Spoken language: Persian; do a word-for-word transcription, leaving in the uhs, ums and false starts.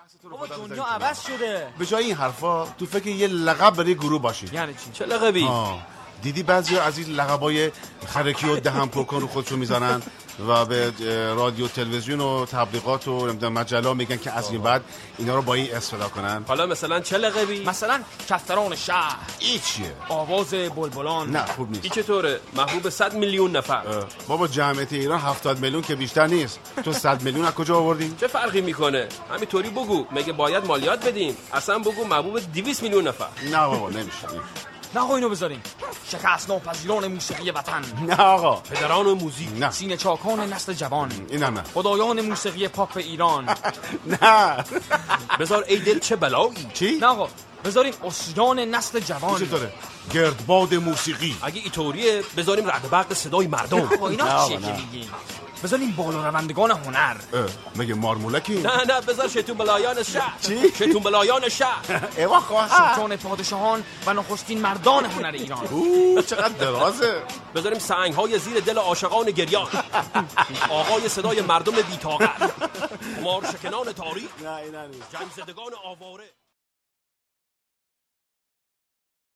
بابا دنیا عوض شده. به جای این حرفا تو فکر یه لقب برای گروه باشی. یعنی چی؟ چه لقبی؟ دیدی بعضی از این لقبای خرکی و دهن پرکن رو خودشون میزنن و به رادیو تلویزیون و تبلیغات و مجله میگن که از این بعد اینا رو با این اصطلاح کنن. حالا مثلا چه لقبی؟ مثلا کفتران شهر. این چیه؟ آواز بلبلان. نه خوب نیست. این چطوره؟ محبوب صد میلیون نفر. بابا جمعیت ایران هفتاد میلیون که بیشتر نیست. تو صد میلیون از کجا آوردی؟ چه فرقی میکنه؟ همینطوری بگو. مگه باید مالیات بدیم؟ اصلا بگو محبوب دویست میلیون نفر. نه بابا نمیشه. نه آقا اینو بذاریم. شکست ناپذیران موسیقی وطن. نه آقا. پدران موزیک. نه. سینه چاکان نسل جوان. اینم نه. خدایان موسیقی پاپ ایران. نه. بذار ای دل چه بلایی. چی؟ نه آقا بذاریم اسیان نسل جوان. چطوره؟ گردباد موسیقی. اگه اینطوریه بذاریم رعد برق صدای مردم. آقا اینا چیه که میگین؟ بذاریم بالا روندگان هنر. مگه مارمولکی؟ نه نه بذار شیطون بلایان شهر. چی؟ شیطون بلایان شهر. ایوا خواهر. سلطان پادشاهان و نخستین مردان هنر ایران. اوه چقدر درازه. بذاریم سنگ‌های زیر دل عاشقان گریان. آقای صدای مردم بی‌طاقت. مارشکنان تاریخ. نه اینا نیست. جنگ‌زدگان آواره.